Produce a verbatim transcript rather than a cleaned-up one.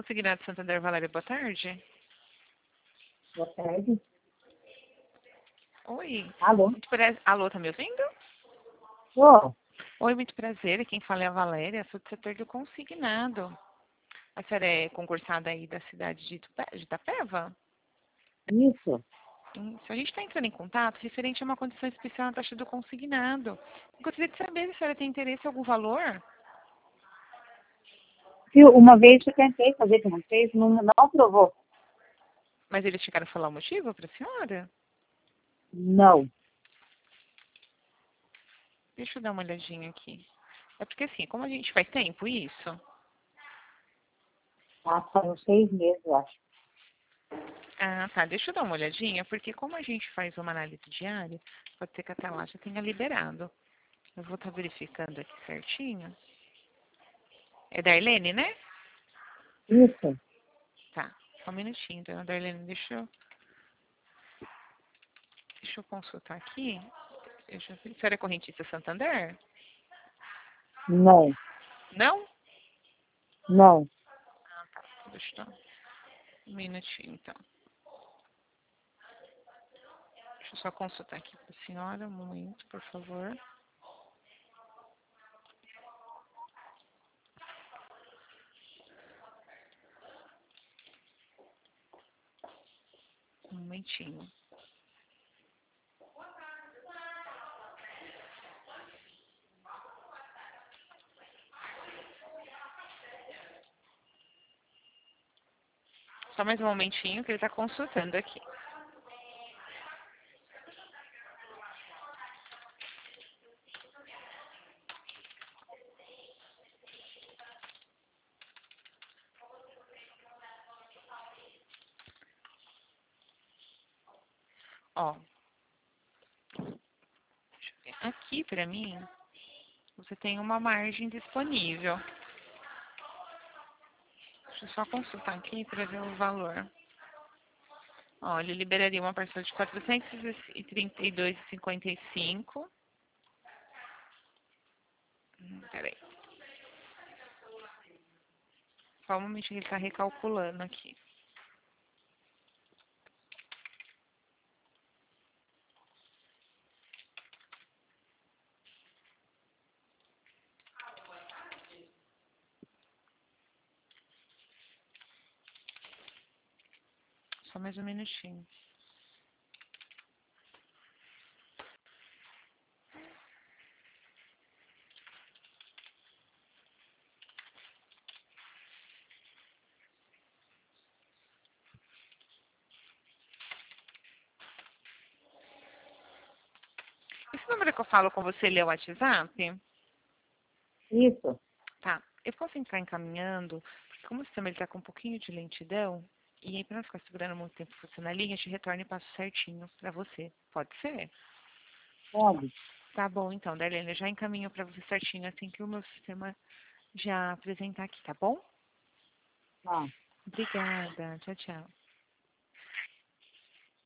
Consignado Santander, Valéria, boa tarde. Boa tarde. Oi. Alô? Muito prazer. Alô, tá me ouvindo? Ô, Oi, muito prazer. Quem fala é a Valéria, sou do setor do consignado. A senhora é concursada aí da cidade de Itupé- de Itapeva? isso. Hum, Se a gente está entrando em contato referente a uma condição especial na taxa do consignado. Eu gostaria de saber se a senhora tem interesse em algum valor, Viu, uma vez eu tentei fazer com vocês, não, não aprovou. mas eles chegaram a falar o motivo para a senhora? Não. Deixa eu dar uma olhadinha aqui. É porque assim, como a gente faz tempo isso, Ah, foram seis meses, eu acho. ah, tá, deixa eu dar uma olhadinha, porque como a gente faz uma análise diária, pode ser que até lá já tenha liberado. Eu vou estar verificando aqui certinho. É Darlene, né? Isso. Tá, só um minutinho, dona Darlene, deixa eu, deixa eu consultar aqui. Eu já vi. A senhora é correntista Santander? Não. Não? Não. Deixa eu um minutinho, então. Deixa eu só consultar aqui para a senhora, um momento, por favor. Um momentinho. Só mais um momentinho que ele está consultando aqui. Ó, deixa eu ver. Aqui para mim, você tem uma margem disponível. Deixa eu só consultar aqui para ver o valor. Ó, ele liberaria uma parcela de quatrocentos e trinta e dois reais e cinquenta e cinco. Hum, Peraí. Só um momentinho que ele está recalculando aqui. Só mais um minutinho. Esse número que eu falo com você, ele é o WhatsApp? Isso. Tá. Eu posso entrar encaminhando, porque como o sistema está com um pouquinho de lentidão, e aí para não ficar segurando muito tempo você na linha, eu te retorno e passo certinho para você. Pode ser? Pode. Tá bom, então, Darlene, eu já encaminho para você certinho assim que o meu sistema já apresentar aqui, tá bom? Tá. Obrigada. Tchau, tchau.